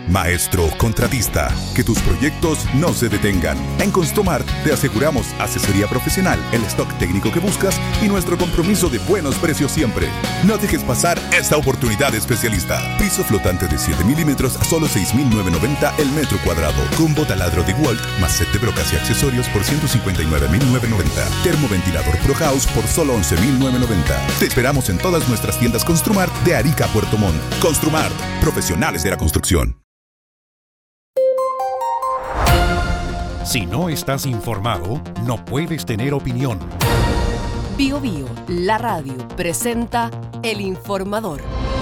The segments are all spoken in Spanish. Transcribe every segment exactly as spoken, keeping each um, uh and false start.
Maestro contratista, que tus proyectos no se detengan. En Construmart te aseguramos asesoría profesional, el stock técnico que buscas y nuestro compromiso de buenos precios siempre. No dejes pasar esta oportunidad especialista. Piso flotante de siete milímetros a solo seis mil novecientos noventa el metro cuadrado. Combo taladro de Walt más set de brocas y accesorios por ciento cincuenta y nueve mil novecientos noventa. Termoventilador Pro House por solo once mil novecientos noventa. Te esperamos en todas nuestras tiendas Construmart de Arica a Puerto Montt. Construmart, profesionales de la construcción. Si no estás informado, no puedes tener opinión. Bio Bio, la radio, presenta El Informador.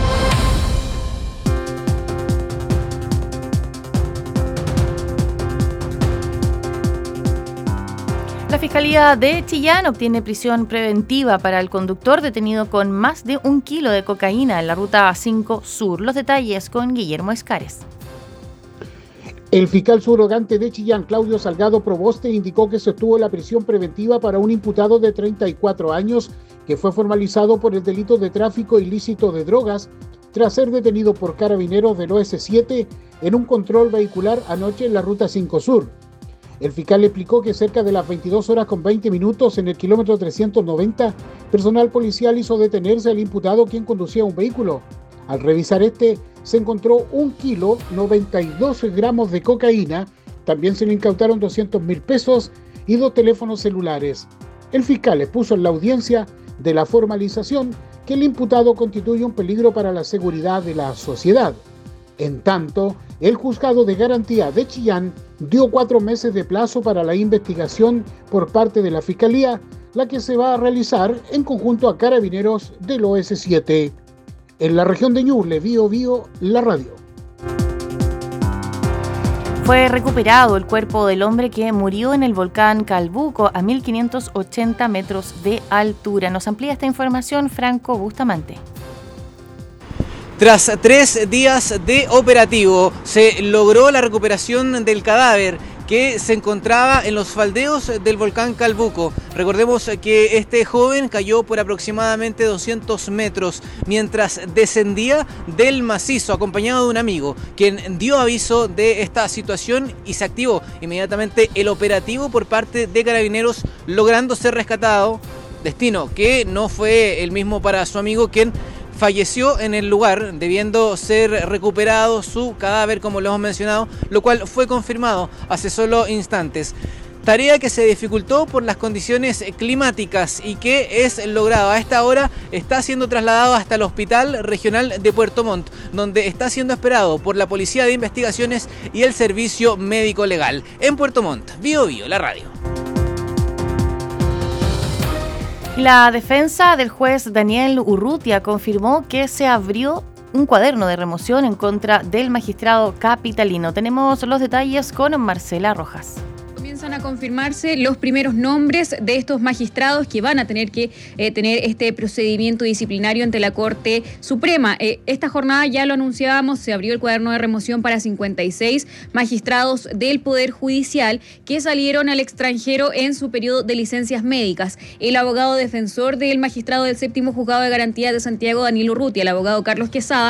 La Fiscalía de Chillán obtiene prisión preventiva para el conductor detenido con más de un kilo de cocaína en la ruta cinco Sur. Los detalles con Guillermo Escares. El fiscal subrogante de Chillán, Claudio Salgado Proboste, indicó que se obtuvo la prisión preventiva para un imputado de treinta y cuatro años que fue formalizado por el delito de tráfico ilícito de drogas tras ser detenido por carabineros del O S siete en un control vehicular anoche en la ruta cinco Sur. El fiscal explicó que cerca de las veintidós horas con veinte minutos en el kilómetro trescientos noventa, personal policial hizo detenerse al imputado quien conducía un vehículo. Al revisar este, se encontró un kilo, noventa y dos gramos de cocaína, también se le incautaron doscientos mil pesos y dos teléfonos celulares. El fiscal expuso en la audiencia de la formalización que el imputado constituye un peligro para la seguridad de la sociedad. En tanto, el juzgado de garantía de Chillán dio cuatro meses de plazo para la investigación por parte de la Fiscalía, la que se va a realizar en conjunto a carabineros del O S siete. En la región de Ñuble, Bio Bio, la radio. Fue recuperado el cuerpo del hombre que murió en el volcán Calbuco a mil quinientos ochenta metros de altura. Nos amplía esta información Franco Bustamante. Tras tres días de operativo, se logró la recuperación del cadáver que se encontraba en los faldeos del volcán Calbuco. Recordemos que este joven cayó por aproximadamente doscientos metros mientras descendía del macizo, acompañado de un amigo, quien dio aviso de esta situación y se activó inmediatamente el operativo por parte de Carabineros, logrando ser rescatado. Destino que no fue el mismo para su amigo, quien falleció en el lugar, debiendo ser recuperado su cadáver, como lo hemos mencionado, lo cual fue confirmado hace solo instantes. Tarea que se dificultó por las condiciones climáticas y que es logrado. A esta hora está siendo trasladado hasta el Hospital Regional de Puerto Montt, donde está siendo esperado por la Policía de Investigaciones y el Servicio Médico Legal. En Puerto Montt, Bio Bio, la radio. La defensa del juez Daniel Urrutia confirmó que se abrió un cuaderno de remoción en contra del magistrado capitalino. Tenemos los detalles con Marcela Rojas. Comienzan a confirmarse los primeros nombres de estos magistrados que van a tener que eh, tener este procedimiento disciplinario ante la Corte Suprema. Eh, esta jornada, ya lo anunciábamos, se abrió el cuaderno de remoción para cincuenta y seis magistrados del Poder Judicial que salieron al extranjero en su periodo de licencias médicas. El abogado defensor del magistrado del séptimo juzgado de garantía de Santiago, Daniel Urrutia, el abogado Carlos Quesada,